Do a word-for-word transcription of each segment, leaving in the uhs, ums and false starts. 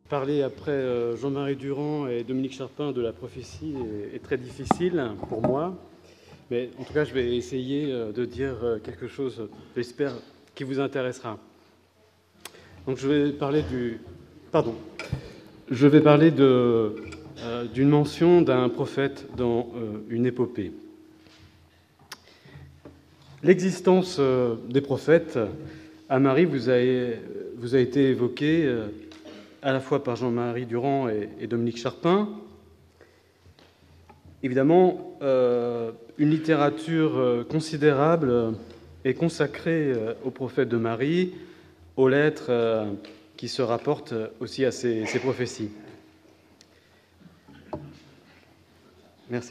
Parler après euh, Jean-Marie Durand et Dominique Charpin de la prophétie est, est très difficile pour moi. Mais en tout cas, je vais essayer euh, de dire euh, quelque chose, j'espère, qui vous intéressera. Donc je vais parler du... Pardon. Je vais parler de, euh, d'une mention d'un prophète dans euh, une épopée. L'existence euh, des prophètes à Marie vous a, vous a été évoquée euh, à la fois par Jean-Marie Durand et, et Dominique Charpin. Évidemment, euh, une littérature euh, considérable euh, est consacrée euh, aux prophètes de Marie, aux lettres euh, qui se rapportent aussi à ces, ces prophéties. Merci.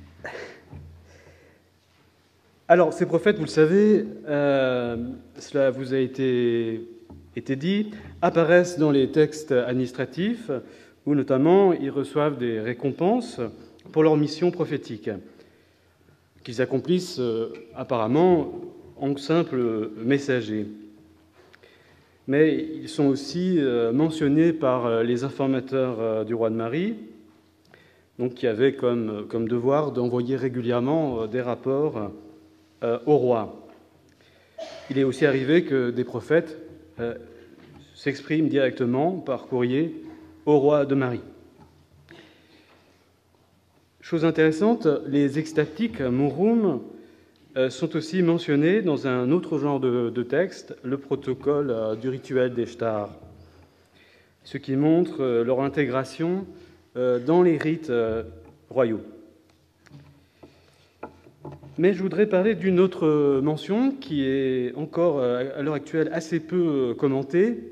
Alors, ces prophètes, vous le savez, euh, cela vous a été, été dit, apparaissent dans les textes administratifs où notamment ils reçoivent des récompenses pour leur mission prophétique, qu'ils accomplissent euh, apparemment en simples messagers. Mais ils sont aussi euh, mentionnés par les informateurs euh, du roi de Marie, donc qui avaient comme, comme devoir d'envoyer régulièrement euh, des rapports euh, au roi. Il est aussi arrivé que des prophètes euh, s'expriment directement par courrier au roi de Marie. Chose intéressante, les extatiques morum euh, sont aussi mentionnés dans un autre genre de, de texte, le protocole euh, du rituel des Shtars, ce qui montre euh, leur intégration euh, dans les rites euh, royaux. Mais je voudrais parler d'une autre mention qui est encore euh, à l'heure actuelle assez peu commentée,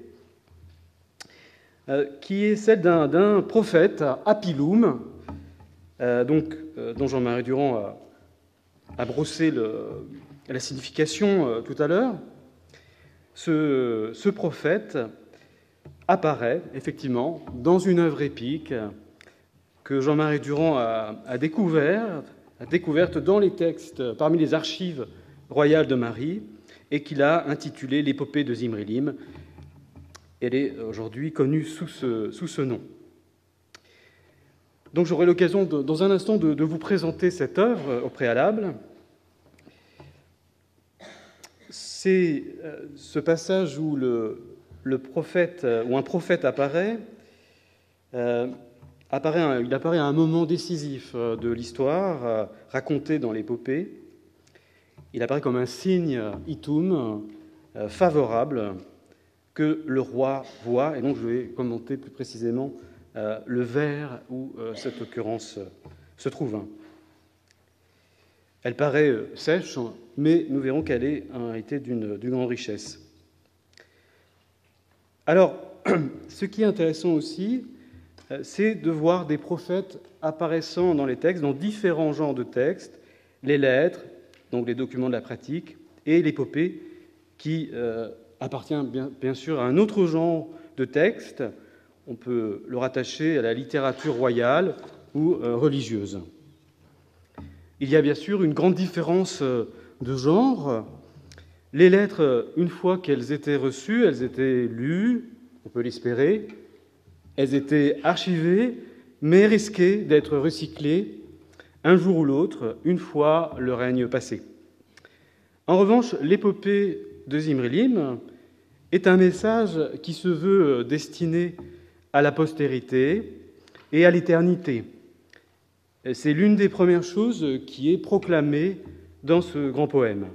euh, qui est celle d'un, d'un prophète, Apilum, euh, donc, euh, dont Jean-Marie Durand a, a brossé le, la signification euh, tout à l'heure. Ce, ce prophète apparaît effectivement dans une œuvre épique que Jean-Marie Durand a, a découverte, a découverte dans les textes, parmi les archives royales de Marie, et qu'il a intitulée l'épopée de Zimrilim. Elle est aujourd'hui connue sous ce, sous ce nom. Donc j'aurai l'occasion de, dans un instant de, de vous présenter cette œuvre au préalable. C'est euh, ce passage où le, le prophète, où un prophète apparaît, euh, apparaît un, il apparaît à un moment décisif de l'histoire euh, racontée dans l'épopée. Il apparaît comme un signe itum euh, favorable que le roi voit, et donc je vais commenter plus précisément euh, le vers où euh, cette occurrence euh, se trouve. Elle paraît euh, sèche, mais nous verrons qu'elle est, a été d'une, d'une grande richesse. Alors, ce qui est intéressant aussi, euh, c'est de voir des prophètes apparaissant dans les textes, dans différents genres de textes, les lettres, donc les documents de la pratique, et l'épopée, qui euh, appartient bien, bien sûr à un autre genre de texte. On peut le rattacher à la littérature royale ou euh, religieuse. Il y a bien sûr une grande différence de genre. Les lettres, une fois qu'elles étaient reçues, elles étaient lues, on peut l'espérer, elles étaient archivées, mais risquaient d'être recyclées un jour ou l'autre, une fois le règne passé. En revanche, l'épopée de Zimrilim est un message qui se veut destiné à la postérité et à l'éternité. C'est l'une des premières choses qui est proclamée dans ce grand poème.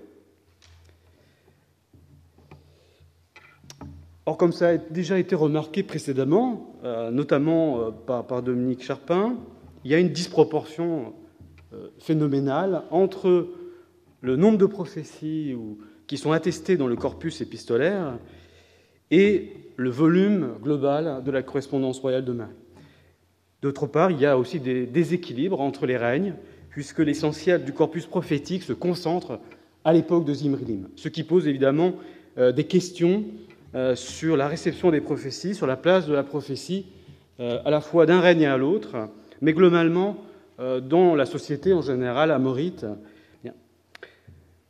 Or, comme ça a déjà été remarqué précédemment, euh, notamment euh, par, par Dominique Charpin, il y a une disproportion euh, phénoménale entre le nombre de prophéties ou, qui sont attestées dans le corpus épistolaire et le volume global de la correspondance royale de Marie. D'autre part, il y a aussi des déséquilibres entre les règnes, puisque l'essentiel du corpus prophétique se concentre à l'époque de Zimrilim, ce qui pose évidemment euh, des questions euh, sur la réception des prophéties, sur la place de la prophétie, euh, à la fois d'un règne à l'autre, mais globalement euh, dans la société en général amorite. Bien.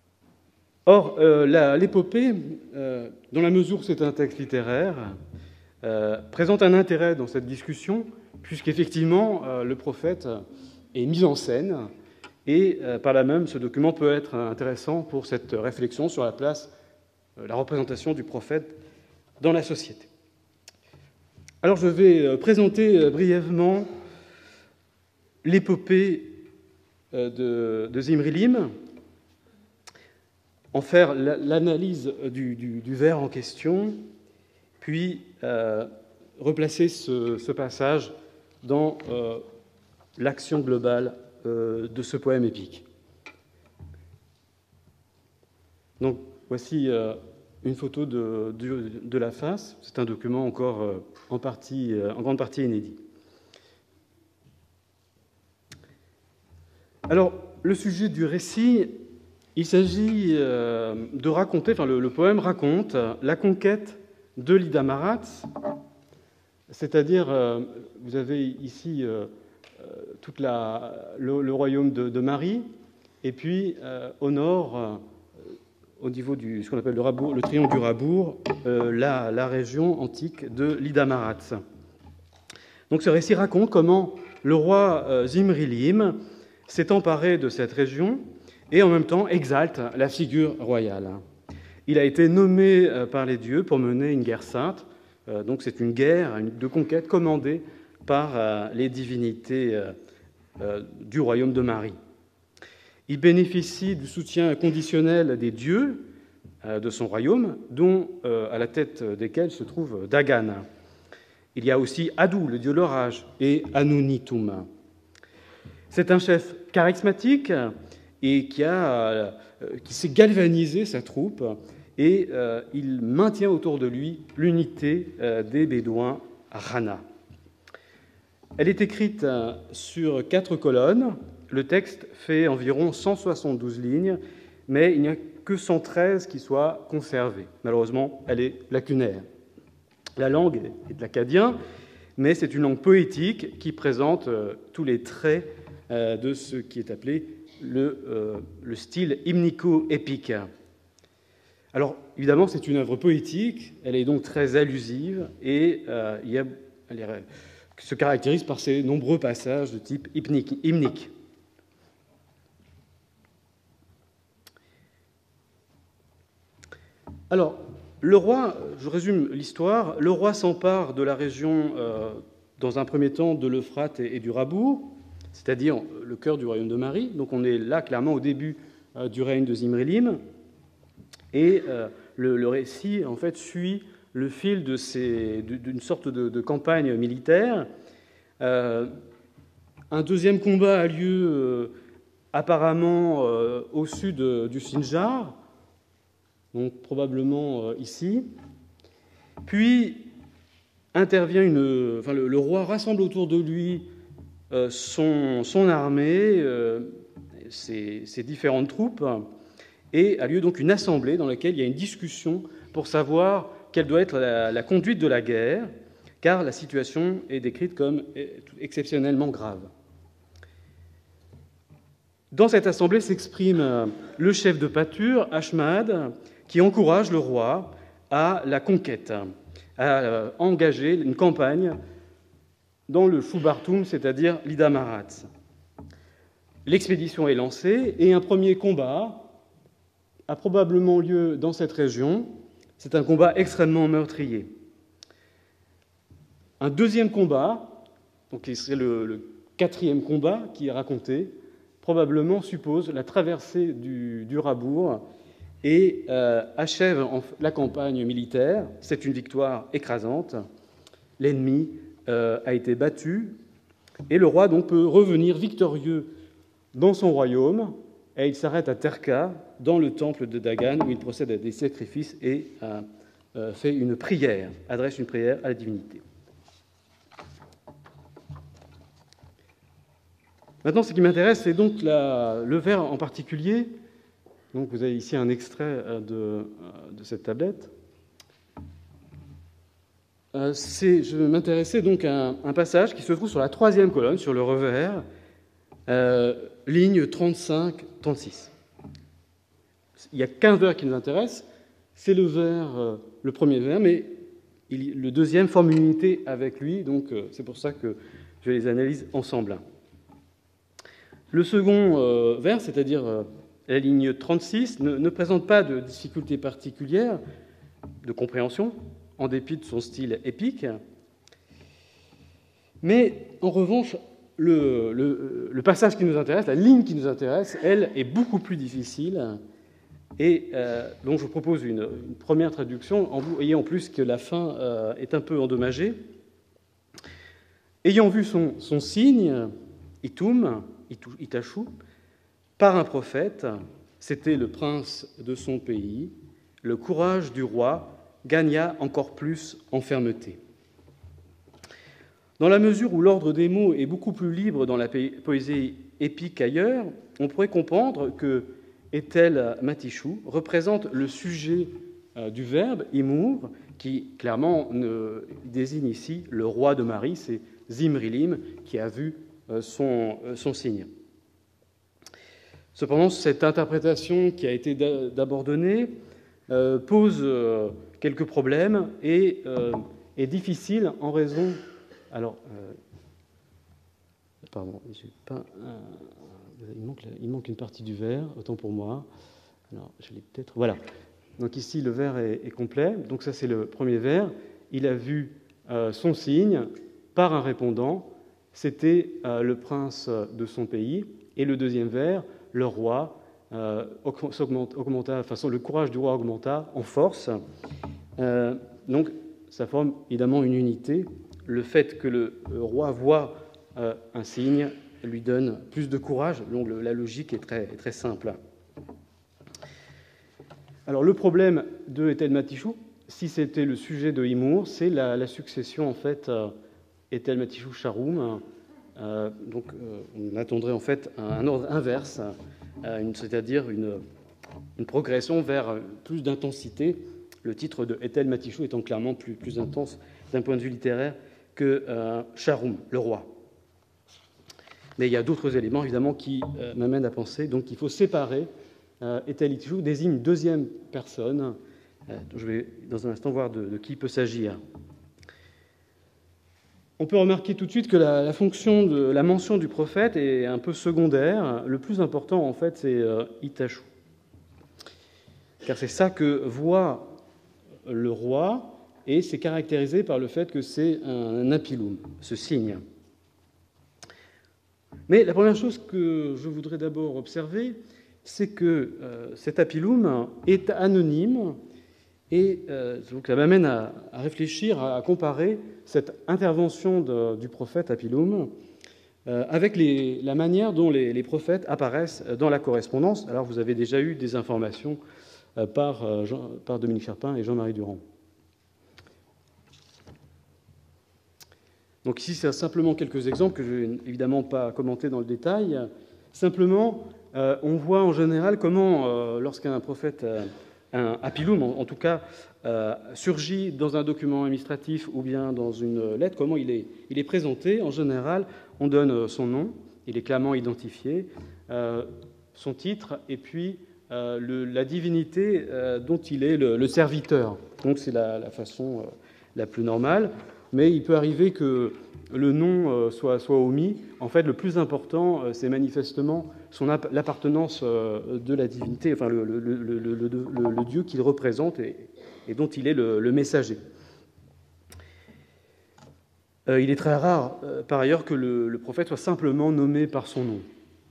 Or, euh, la, l'épopée, euh, dans la mesure où c'est un texte littéraire, euh, présente un intérêt dans cette discussion, puisqu'effectivement, euh, le prophète est mis en scène, et euh, par là même, ce document peut être intéressant pour cette réflexion sur la place, euh, la représentation du prophète dans la société. Alors, je vais euh, présenter euh, brièvement l'épopée euh, de, de Zimri-Lim, en faire l'analyse du, du, du vers en question, puis euh, replacer ce, ce passage dans euh, l'action globale euh, de ce poème épique. Donc, voici euh, une photo de, de, de la face. C'est un document encore euh, en, partie, euh, en grande partie inédit. Alors, le sujet du récit, il s'agit euh, de raconter, enfin le, le poème raconte la conquête de l'Ida Maratz, c'est-à-dire, euh, vous avez ici euh, toute la, le, le royaume de, de Marie, et puis euh, au nord, euh, au niveau du ce qu'on appelle le, Rabour, le triangle du Rabour, euh, la, la région antique de l'Ida Maratz. Donc ce récit raconte comment le roi euh, Zimri-Lim s'est emparé de cette région et en même temps exalte la figure royale. Il a été nommé par les dieux pour mener une guerre sainte, donc c'est une guerre de conquête commandée par les divinités du royaume de Marie. Il bénéficie du soutien conditionnel des dieux de son royaume, dont à la tête desquels se trouve Dagan. Il y a aussi Adou, le dieu de l'orage, et Anunitum. C'est un chef charismatique et qui, a, qui sait galvaniser sa troupe, et euh, il maintient autour de lui l'unité euh, des Bédouins Rana. Elle est écrite euh, sur quatre colonnes. Le texte fait environ cent soixante-douze lignes, mais il n'y a que cent treize qui soient conservées. Malheureusement, elle est lacunaire. La langue est de l'akkadien, mais c'est une langue poétique qui présente euh, tous les traits euh, de ce qui est appelé le, euh, le style hymnico-épique. Alors, évidemment, c'est une œuvre poétique, elle est donc très allusive, et euh, il y a, elle est, se caractérise par ses nombreux passages de type hymnique. Alors, le roi, je résume l'histoire, le roi s'empare de la région, euh, dans un premier temps, de l'Euphrate et, et du Rabour, c'est-à-dire le cœur du royaume de Marie. Donc on est là, clairement, au début euh, du règne de Zimri-Lim. Et euh, le, le récit, en fait, suit le fil de ces, d'une sorte de, de campagne militaire. Euh, un deuxième combat a lieu euh, apparemment euh, au sud euh, du Sinjar, donc probablement euh, ici. Puis intervient une, enfin, le, le roi rassemble autour de lui euh, son, son armée, euh, ses, ses différentes troupes, et a lieu donc une assemblée dans laquelle il y a une discussion pour savoir quelle doit être la, la conduite de la guerre, car la situation est décrite comme exceptionnellement grave. Dans cette assemblée s'exprime le chef de pâture, Ashmad, qui encourage le roi à la conquête, à engager une campagne dans le Shubartum, c'est-à-dire l'Ida Maratz. L'expédition est lancée et un premier combat a probablement lieu dans cette région. C'est un combat extrêmement meurtrier. Un deuxième combat, donc c'est le, le quatrième combat qui est raconté, probablement suppose la traversée du, du Rabour et euh, achève en, la campagne militaire. C'est une victoire écrasante. L'ennemi euh, a été battu et le roi donc peut revenir victorieux dans son royaume, et il s'arrête à Terka, dans le temple de Dagan, où il procède à des sacrifices et euh, euh, fait une prière, adresse une prière à la divinité. Maintenant, ce qui m'intéresse, c'est donc la, le vers en particulier. Donc, vous avez ici un extrait de, de cette tablette. Euh, c'est, je m'intéressais donc à un, un passage qui se trouve sur la troisième colonne, sur le revers, euh, ligne trente-cinq trente-six. Il y a qu'un vers qui nous intéresse, c'est le vers, euh, le premier vers, mais il, le deuxième forme une unité avec lui, donc euh, c'est pour ça que je les analyse ensemble. Le second euh, vers, c'est-à-dire euh, la ligne trente-six, ne, ne présente pas de difficultés particulières de compréhension, en dépit de son style épique. Mais en revanche, le, le, le passage qui nous intéresse, la ligne qui nous intéresse, elle, est beaucoup plus difficile. Et euh, donc je vous propose une, une première traduction, en vous voyant en plus que la fin euh, est un peu endommagée. Ayant vu son, son signe, Itum, Itashu, par un prophète, c'était le prince de son pays, le courage du roi gagna encore plus en fermeté. Dans la mesure où l'ordre des mots est beaucoup plus libre dans la poésie épique qu'ailleurs, on pourrait comprendre que Ethel Matishu représente le sujet du verbe imur, qui clairement ne, désigne ici le roi de Marie, c'est Zimrilim qui a vu son, son signe. Cependant, cette interprétation qui a été d'abord donnée euh, pose euh, quelques problèmes et euh, est difficile en raison. Alors, euh, pardon, j'ai pas. Euh, il, manque, il manque une partie du vers, autant pour moi. Alors, je l'ai peut-être. Voilà. Donc ici, le vers est, est complet. Donc ça, c'est le premier vers. Il a vu euh, son signe par un répondant. C'était euh, le prince de son pays. Et le deuxième vers, le roi euh, augmenta, enfin, le courage du roi augmenta en force. Euh, donc, ça forme évidemment une unité. Le fait que le roi voit euh, un signe lui donne plus de courage. Donc, le, la logique est très, est très simple. Alors, le problème de Ethel Matishu, si c'était le sujet de Imur, c'est la, la succession en fait euh, Ethel Matishu Sharum. Euh, donc, euh, on attendrait en fait un, un ordre inverse, euh, c'est-à-dire une, une progression vers plus d'intensité. Le titre de Ethel Matishu étant clairement plus, plus intense d'un point de vue littéraire que euh, Sharum, le roi. Mais il y a d'autres éléments évidemment qui euh, m'amènent à penser donc qu'il faut séparer euh, Ethel Matishu désigne une deuxième personne. Euh, je vais dans un instant voir de, de qui il peut s'agir. On peut remarquer tout de suite que la, la fonction de la mention du prophète est un peu secondaire. Le plus important, en fait, c'est euh, Itashu. Car c'est ça que voit le roi, et c'est caractérisé par le fait que c'est un apilum, ce signe. Mais la première chose que je voudrais d'abord observer, c'est que euh, cet apilum est anonyme. Et euh, donc, ça m'amène à, à réfléchir, à, à comparer cette intervention de, du prophète Apilum euh, avec les, la manière dont les, les prophètes apparaissent dans la correspondance. Alors, vous avez déjà eu des informations euh, par, euh, Jean, par Dominique Charpin et Jean-Marie Durand. Donc ici, c'est simplement quelques exemples que je ne vais évidemment pas commenter dans le détail. Simplement, euh, on voit en général comment, euh, lorsqu'un prophète... Euh, un apilum, en tout cas, euh, surgit dans un document administratif ou bien dans une lettre, comment il est, il est présenté. En général, on donne son nom, il est clairement identifié, euh, son titre, et puis euh, le, la divinité euh, dont il est le, le serviteur. Donc c'est la, la façon euh, la plus normale, mais il peut arriver que le nom euh, soit, soit omis. En fait, le plus important, euh, c'est manifestement son l'appartenance euh, de la divinité, enfin le, le, le, le, le, le, le Dieu qu'il représente et, et dont il est le, le messager. Euh, il est très rare, euh, par ailleurs, que le, le prophète soit simplement nommé par son nom.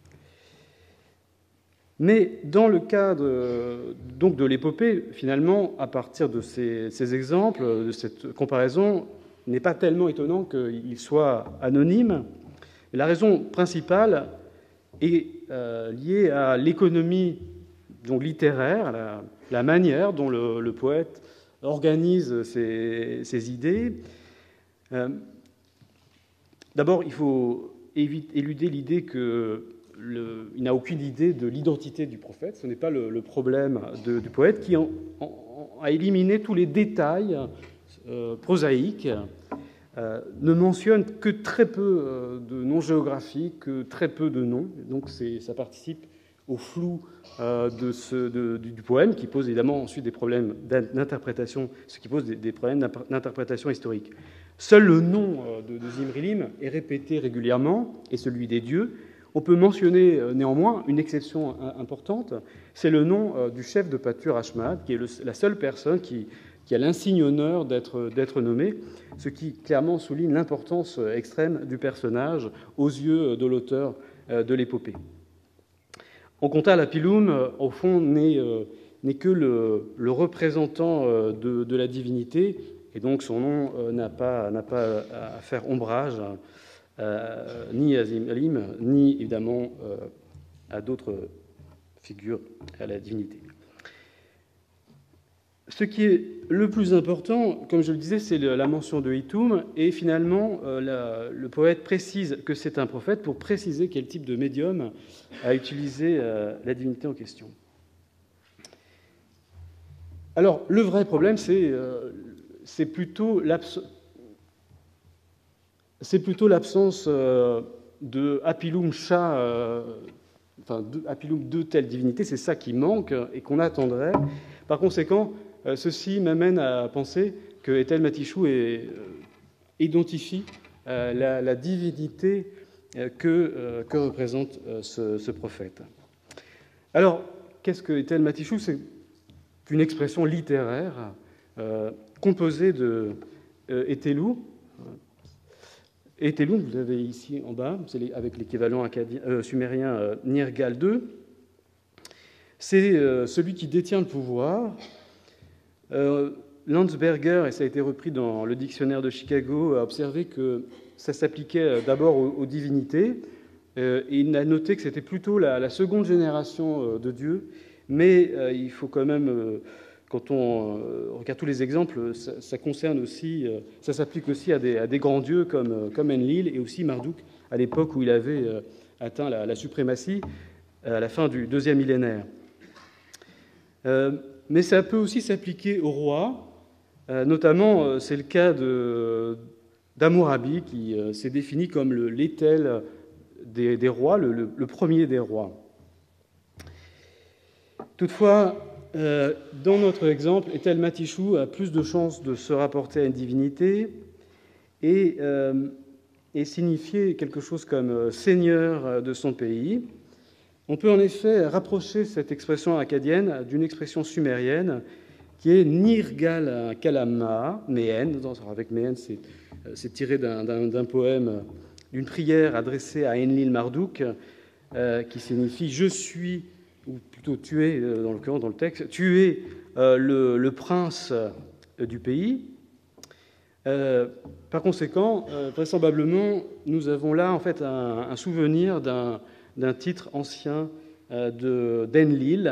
Mais dans le cas de, donc de l'épopée, finalement, à partir de ces, ces exemples, de cette comparaison, il n'est pas tellement étonnant qu'il soit anonyme. La raison principale est euh, liée à l'économie donc, littéraire, la, la manière dont le, le poète organise ses, ses idées. Euh, D'abord, il faut éviter, éluder l'idée que Le, il n'a aucune idée de l'identité du prophète. Ce n'est pas le, le problème de, du poète qui en, en, a éliminé tous les détails euh, prosaïques, euh, ne mentionne que très peu euh, de noms géographiques, que très peu de noms. Donc c'est, ça participe au flou euh, de ce, de, du, du poème, qui pose évidemment ensuite des problèmes d'interprétation, ce qui pose des, des problèmes d'interprétation historique. Seul le nom de, de Zimri-Lim est répété régulièrement, et celui des dieux. On peut mentionner néanmoins une exception importante, c'est le nom du chef de pâture Ashmad, qui est le, la seule personne qui, qui a l'insigne honneur d'être, d'être nommé, ce qui clairement souligne l'importance extrême du personnage aux yeux de l'auteur de l'épopée. Onkonta Lapilum, au fond, n'est, n'est que le, le représentant de, de la divinité, et donc son nom n'a pas, n'a pas à faire ombrage Euh, ni à Zimri-Lim, ni évidemment euh, à d'autres figures à la divinité. Ce qui est le plus important, comme je le disais, c'est la mention de Hitum, et finalement, euh, la, le poète précise que c'est un prophète pour préciser quel type de médium a utilisé euh, la divinité en question. Alors, le vrai problème, c'est, euh, c'est plutôt l'absence C'est plutôt l'absence euh, de Apilum Shah, euh, enfin de, Apilum de telle divinité, c'est ça qui manque et qu'on attendrait. Par conséquent, euh, ceci m'amène à penser que Ethel Matichou est, euh, identifie euh, la, la divinité euh, que, euh, que représente euh, ce, ce prophète. Alors, qu'est-ce que Ethel Matichou ? C'est une expression littéraire euh, composée de euh, Etelou. Et Telun, vous avez ici en bas, c'est avec l'équivalent acadien, euh, sumérien euh, Nirgal deux, c'est euh, celui qui détient le pouvoir. Euh, Landsberger, et ça a été repris dans le dictionnaire de Chicago, a observé que ça s'appliquait d'abord aux, aux divinités, euh, et il a noté que c'était plutôt la, la seconde génération euh, de Dieu, mais euh, il faut quand même... Euh, Quand on regarde tous les exemples, ça, ça concerne aussi, ça s'applique aussi à des, à des grands dieux comme, comme Enlil et aussi Marduk à l'époque où il avait atteint la, la suprématie à la fin du deuxième millénaire. Euh, mais ça peut aussi s'appliquer aux rois, euh, notamment c'est le cas de, d'Hammurabi qui euh, s'est défini comme le, l'étel des, des rois, le, le, le premier des rois. Toutefois, Euh, dans notre exemple, Ethel Matichou a plus de chances de se rapporter à une divinité et, euh, et signifier quelque chose comme euh, seigneur de son pays. On peut en effet rapprocher cette expression acadienne d'une expression sumérienne qui est Nirgal Kalama, Mehen. Avec Mehen, c'est, c'est tiré d'un, d'un, d'un poème, d'une prière adressée à Enlil Marduk, euh, qui signifie « Je suis » ou plutôt tu es, dans le, dans le texte, tu es euh, le, le prince euh, du pays. Euh, par conséquent, euh, vraisemblablement, nous avons là en fait un, un souvenir d'un, d'un titre ancien euh, de, d'Enlil.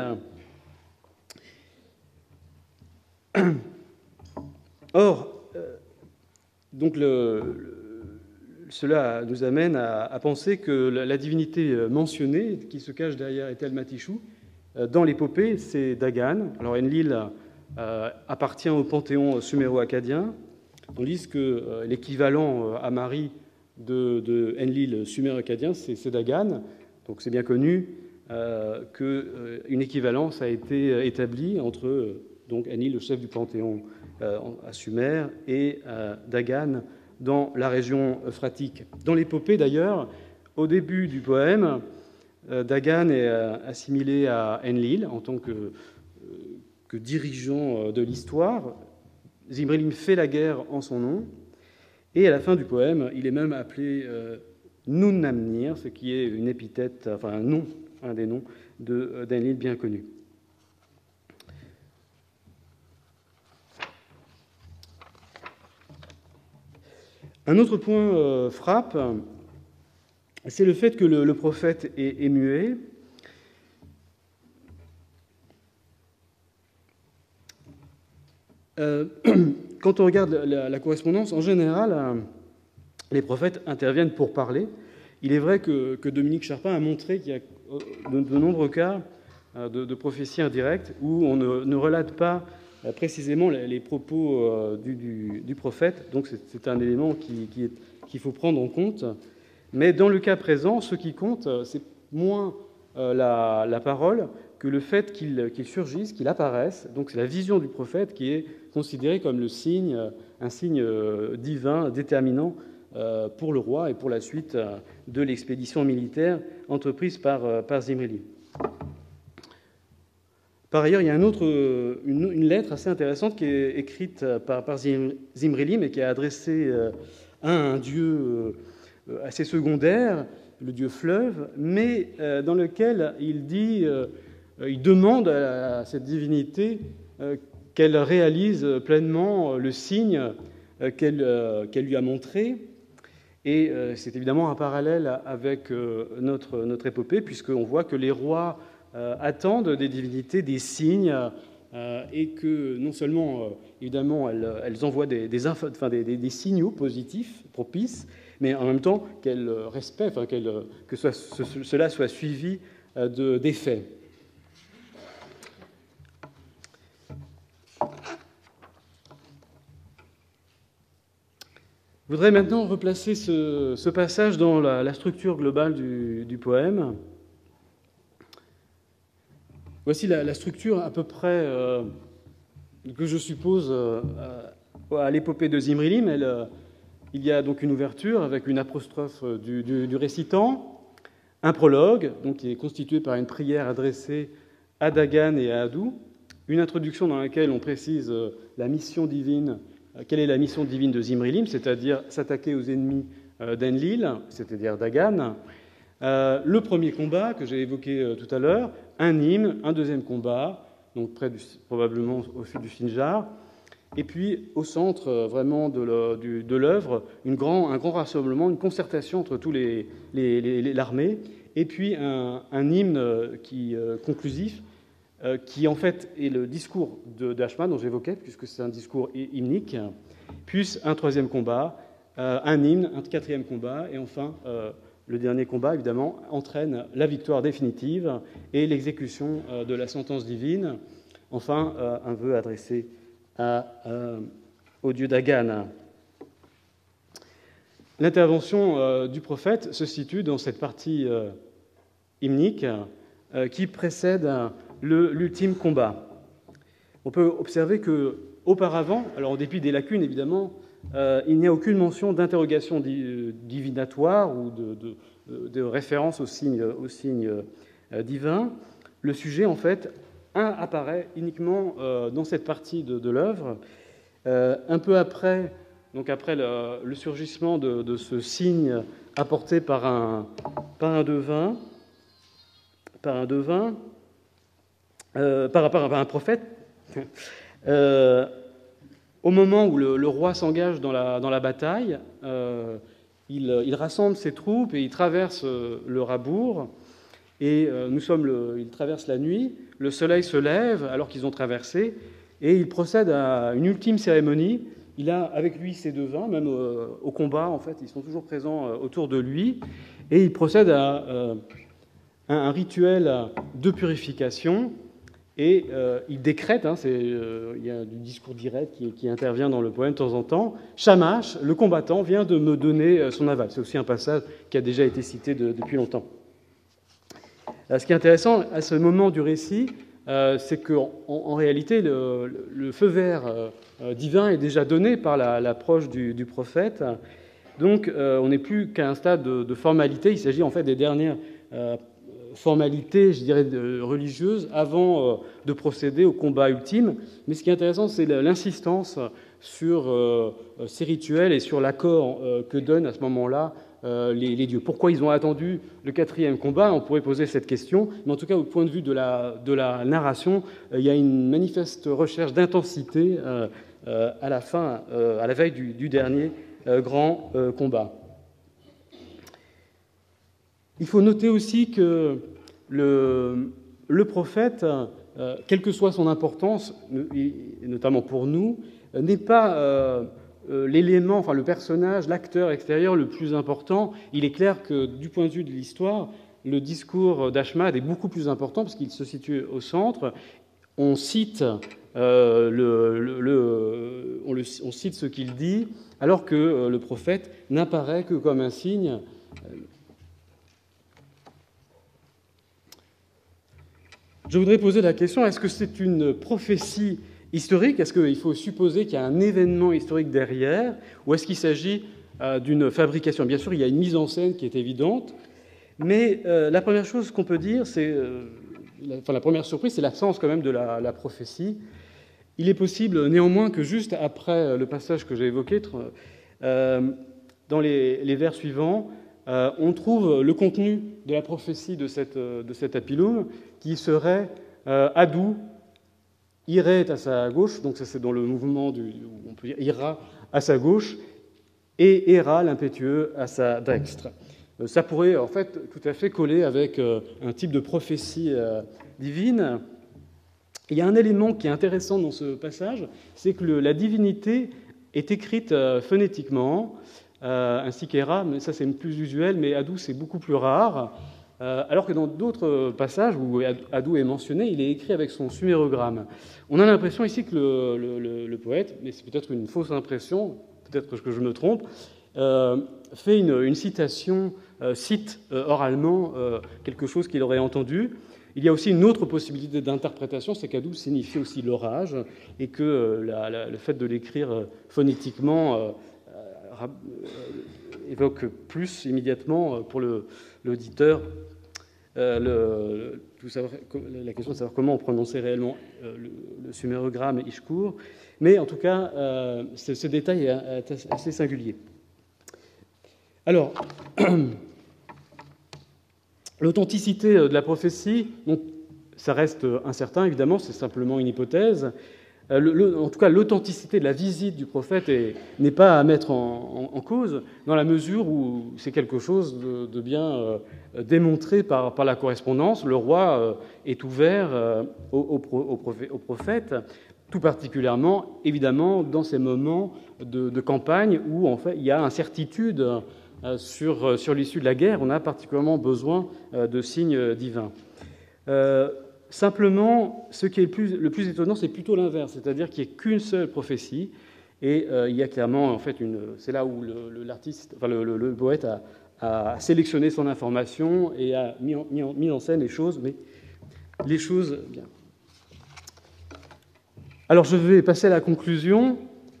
Or, euh, donc le, le, cela nous amène à, à penser que la, la divinité mentionnée, qui se cache derrière Ethel Matichou, euh, dans l'épopée, c'est Dagan. Alors Enlil euh, appartient au panthéon suméro-acadien, tandis que euh, l'équivalent à Marie de, de Enlil suméro-acadien, c'est, c'est Dagan. Donc c'est bien connu euh, qu'une euh, équivalence a été établie entre euh, donc Enlil, le chef du panthéon euh, à Sumer, et euh, Dagan, dans la région euphratique. Dans l'épopée, d'ailleurs, au début du poème, euh, Dagan est euh, assimilé à Enlil en tant que, euh, que dirigeant de l'histoire. Zimri-Lim fait la guerre en son nom, et à la fin du poème, il est même appelé euh, Nun-Namnir, ce qui est une épithète, enfin un nom, un des noms de, d'Enlil bien connu. Un autre point euh, frappe, c'est le fait que le, le prophète est, est muet. Euh, quand on regarde la, la correspondance, en général, euh, les prophètes interviennent pour parler. Il est vrai que, que Dominique Charpin a montré qu'il y a de, de nombreux cas euh, de, de prophétie indirecte où on ne, ne relate pas euh, précisément les, les propos euh, du, du, du prophète. Donc c'est, c'est un élément qui, qui est, qu'il faut prendre en compte. Mais dans le cas présent, ce qui compte, c'est moins euh, la, la parole que le fait qu'il qu'il surgisse, qu'il apparaisse. Donc c'est la vision du prophète qui est considérée comme le signe, un signe divin déterminant euh, pour le roi et pour la suite euh, de l'expédition militaire entreprise par, euh, par Zimrilim. Par ailleurs, il y a un autre, une, une lettre assez intéressante qui est écrite par, par Zimrilim et qui est adressée à un dieu assez secondaire, le dieu fleuve, mais dans lequel il dit, il demande à cette divinité qu'elle réalise pleinement le signe qu'elle qu'elle lui a montré. Et c'est évidemment un parallèle avec notre, notre épopée, puisqu'on voit que les rois Euh, attendent des divinités des signes euh, et que non seulement, euh, évidemment, elles, elles envoient des, des, info, enfin, des, des, des signaux positifs, propices, mais en même temps qu'elles respectent, enfin, qu'elles, que soit, ce, cela soit suivi euh, de, d'effets. Je voudrais maintenant replacer ce, ce passage dans la, la structure globale du, du poème. Voici la, la structure à peu près euh, que je suppose euh, à l'épopée de Zimrilim. Elle, euh, il y a donc une ouverture avec une apostrophe du, du, du récitant, un prologue donc, qui est constitué par une prière adressée à Dagan et à Adou, une introduction dans laquelle on précise euh, la mission divine, euh, quelle est la mission divine de Zimrilim, c'est-à-dire s'attaquer aux ennemis euh, d'Enlil, c'est-à-dire Dagan. Euh, le premier combat que j'ai évoqué euh, tout à l'heure, un hymne, un deuxième combat, donc près du, probablement au sud du Sinjar, et puis au centre euh, vraiment de, le, du, de l'œuvre, une grand, un grand rassemblement, une concertation entre tous les, les, les, l'armée, et puis un, un hymne qui, euh, conclusif, euh, qui en fait est le discours de, d'Ashma dont j'évoquais, puisque c'est un discours hymnique, puis un troisième combat, euh, un hymne, un quatrième combat, et enfin euh, le dernier combat, évidemment, entraîne la victoire définitive et l'exécution de la sentence divine. Enfin, un vœu adressé à, euh, au dieu Dagan. L'intervention euh, du prophète se situe dans cette partie euh, hymnique euh, qui précède le, l'ultime combat. On peut observer qu'auparavant, alors en dépit des lacunes, évidemment, Euh, il n'y a aucune mention d'interrogation divinatoire ou de, de, de référence au signe, au signe euh, divin. Le sujet, en fait, un apparaît uniquement euh, dans cette partie de, de l'œuvre. Euh, un peu après, donc après le, le surgissement de, de ce signe apporté par un, par un devin, par un devin, euh, par, par, par un prophète. euh, Au moment où le, le roi s'engage dans la, dans la bataille, euh, il, il rassemble ses troupes et il traverse le Rabour. Et euh, nous sommes le, il traverse la nuit. Le soleil se lève alors qu'ils ont traversé et il procède à une ultime cérémonie. Il a avec lui ses devins, même euh, au combat en fait, ils sont toujours présents euh, autour de lui. Et il procède à euh, un, un rituel de purification. Et euh, il décrète, hein, c'est, euh, il y a du discours direct qui, qui intervient dans le poème de temps en temps, Shamash, le combattant, vient de me donner son aval. C'est aussi un passage qui a déjà été cité de, depuis longtemps. Alors, ce qui est intéressant à ce moment du récit, euh, c'est qu'en en réalité, le, le feu vert euh, divin est déjà donné par la, l'approche du, du prophète. Donc, euh, on n'est plus qu'à un stade de, de formalité. Il s'agit en fait des dernières euh, formalités, je dirais, religieuses avant euh, de procéder au combat ultime. Mais ce qui est intéressant, c'est l'insistance sur euh, ces rituels et sur l'accord euh, que donnent à ce moment-là euh, les, les dieux. Pourquoi ils ont attendu le quatrième combat? On pourrait poser cette question, mais en tout cas, au point de vue de la, de la narration, euh, il y a une manifeste recherche d'intensité euh, euh, à la fin, euh, à la veille du, du dernier euh, grand euh, combat. Il faut noter aussi que le, le prophète, euh, quelle que soit son importance, et notamment pour nous, n'est pas euh, l'élément, enfin le personnage, l'acteur extérieur le plus important. Il est clair que du point de vue de l'histoire, le discours d'Ashmad est beaucoup plus important parce qu'il se situe au centre. On cite, euh, le, le, le, on, le, on cite ce qu'il dit, alors que euh, le prophète n'apparaît que comme un signe. je voudrais poser la question, est-ce que c'est une prophétie historique? Est-ce qu'il faut supposer qu'il y a un événement historique derrière? Ou est-ce qu'il s'agit euh, d'une fabrication? Bien sûr, il y a une mise en scène qui est évidente, mais euh, la première chose qu'on peut dire, c'est... Euh, la, enfin, la première surprise, c'est l'absence quand même de la, la prophétie. Il est possible néanmoins que juste après le passage que j'ai évoqué, euh, dans les, les vers suivants, euh, on trouve le contenu de la prophétie de, cette, de cet Apillum, qui serait euh, Adou irait à sa gauche, donc ça c'est dans le mouvement du, on peut dire ira à sa gauche, et Héra, l'impétueux, à sa dextre. Euh, ça pourrait en fait tout à fait coller avec euh, un type de prophétie euh, divine. Il y a un élément qui est intéressant dans ce passage, c'est que le, la divinité est écrite euh, phonétiquement, euh, ainsi qu'Héra, mais ça c'est plus usuel, mais Adou c'est beaucoup plus rare, euh, alors que dans d'autres passages où Adou est mentionné, il est écrit avec son sumérogramme. On a l'impression ici que le, le, le, le poète, mais c'est peut-être une fausse impression, peut-être que je me trompe, euh, fait une, une citation, euh, cite euh, oralement euh, quelque chose qu'il aurait entendu. Il y a aussi une autre possibilité d'interprétation, c'est qu'Adou signifie aussi l'orage, et que euh, la, la, le fait de l'écrire euh, phonétiquement euh, euh, évoque plus immédiatement pour le, l'auditeur euh, le, le, savoir, la question de savoir comment on prononçait réellement euh, le, le sumérogramme Ishkur. Mais en tout cas, euh, ce, ce détail est, est assez singulier. Alors, l'authenticité de la prophétie, donc, ça reste incertain, évidemment, c'est simplement une hypothèse. Le, le, en tout cas, l'authenticité de la visite du prophète est, n'est pas à mettre en, en, en cause, dans la mesure où c'est quelque chose de, de bien euh, démontré par, par la correspondance. Le roi euh, est ouvert euh, au, au, au, prophète, au prophète, tout particulièrement, évidemment, dans ces moments de, de campagne où, en fait, il y a incertitude euh, sur, sur l'issue de la guerre. On a particulièrement besoin euh, de signes divins. Euh, Simplement, ce qui est le plus, le plus étonnant, c'est plutôt l'inverse, c'est-à-dire qu'il n'y a qu'une seule prophétie, et euh, il y a clairement, en fait, une, c'est là où le, le, l'artiste, enfin, le, le, le poète a, a sélectionné son information et a mis en, mis, en, mis en scène les choses, mais les choses, bien. Alors, je vais passer à la conclusion,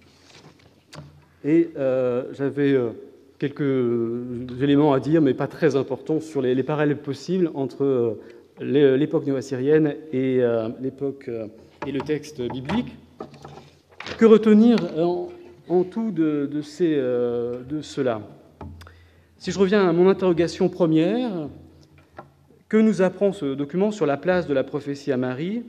et euh, j'avais euh, quelques éléments à dire, mais pas très importants, sur les, les parallèles possibles entre euh, l'époque néo-assyrienne et euh, l'époque euh, et le texte biblique. Que retenir en, en tout de, de, ces, euh, de cela? Si je reviens à mon interrogation première, que nous apprend ce document sur la place de la prophétie à Marie?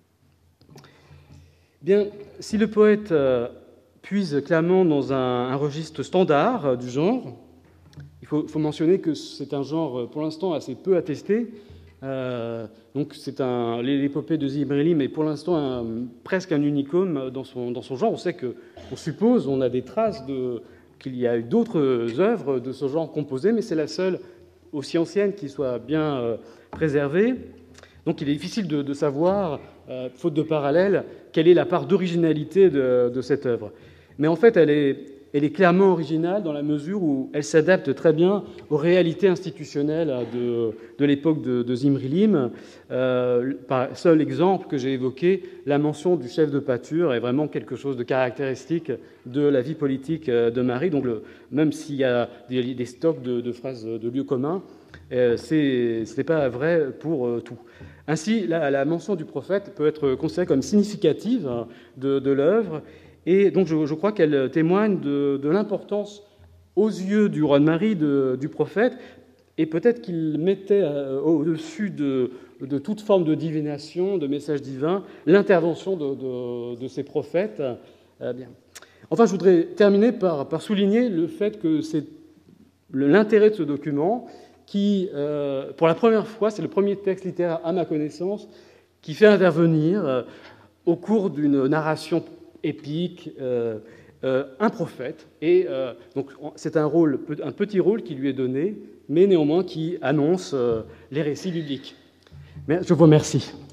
Bien, si le poète euh, puise clairement dans un, un registre standard euh, du genre, il faut, faut mentionner que c'est un genre pour l'instant assez peu attesté. Euh, donc c'est un, l'épopée de Zimrilim est pour l'instant un, presque un unicum dans son, dans son genre. On sait que, on suppose, on a des traces de, qu'il y a eu d'autres œuvres de ce genre composées, mais c'est la seule aussi ancienne qui soit bien euh, préservée. Donc il est difficile de, de savoir, euh, faute de parallèle, quelle est la part d'originalité de, de cette œuvre. Mais en fait, elle est, elle est clairement originale dans la mesure où elle s'adapte très bien aux réalités institutionnelles de, de l'époque de, de Zimrilim. Euh, par seul exemple que j'ai évoqué, la mention du chef de pâture est vraiment quelque chose de caractéristique de la vie politique de Marie. Donc, le, même s'il y a des, des stocks de, de phrases de lieux communs, euh, ce n'est pas vrai pour euh, tout. Ainsi, la, la mention du prophète peut être considérée comme significative de, de l'œuvre. Et donc, je, je crois qu'elle témoigne de, de l'importance, aux yeux du roi de Marie, de, du prophète, et peut-être qu'il mettait euh, au-dessus de, de toute forme de divination, de message divin, l'intervention de, de, de ces prophètes. Euh, bien. Enfin, je voudrais terminer par, par souligner le fait que c'est l'intérêt de ce document qui, euh, pour la première fois, c'est le premier texte littéraire à ma connaissance, qui fait intervenir, euh, au cours d'une narration épique, euh, euh, un prophète. Et euh, donc, c'est un rôle, un petit rôle qui lui est donné, mais néanmoins qui annonce euh, les récits bibliques. Mais je vous remercie.